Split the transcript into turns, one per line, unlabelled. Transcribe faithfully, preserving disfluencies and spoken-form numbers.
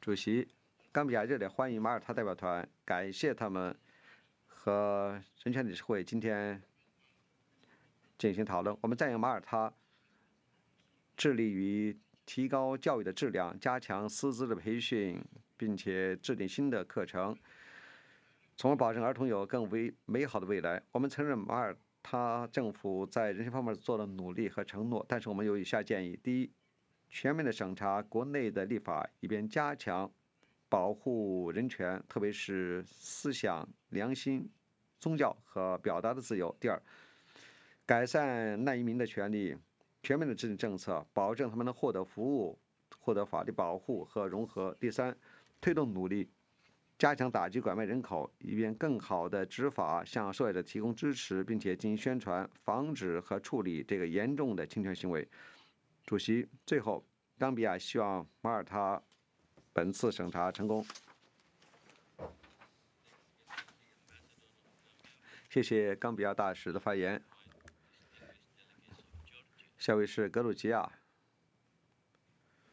主席，冈比亚热烈欢迎马耳他代表团，感谢他们和人权理事会今天进行讨论。我们赞扬马耳他致力于提高教育的质量，加强师资的培训，并且制定新的课程，从而保证儿童有更为美好的未来。我们承认马耳他政府在人权方面做了努力和承诺，但是我们有以下建议：第一，全面的审查国内的立法，以便加强保护人权，特别是思想、良心、宗教和表达的自由。第二，改善难移民的权利，全面的制定政策，保证他们能获得服务、获得法律保护和融合。第三，推动努力加强打击拐卖人口，以便更好的执法，向受害者提供支持，并且进行宣传，防止和处理这个严重的侵权行为。主席，最后，冈比亚希望马耳他本次审查成功。谢谢冈比亚大使的发言。下位是格鲁吉亚。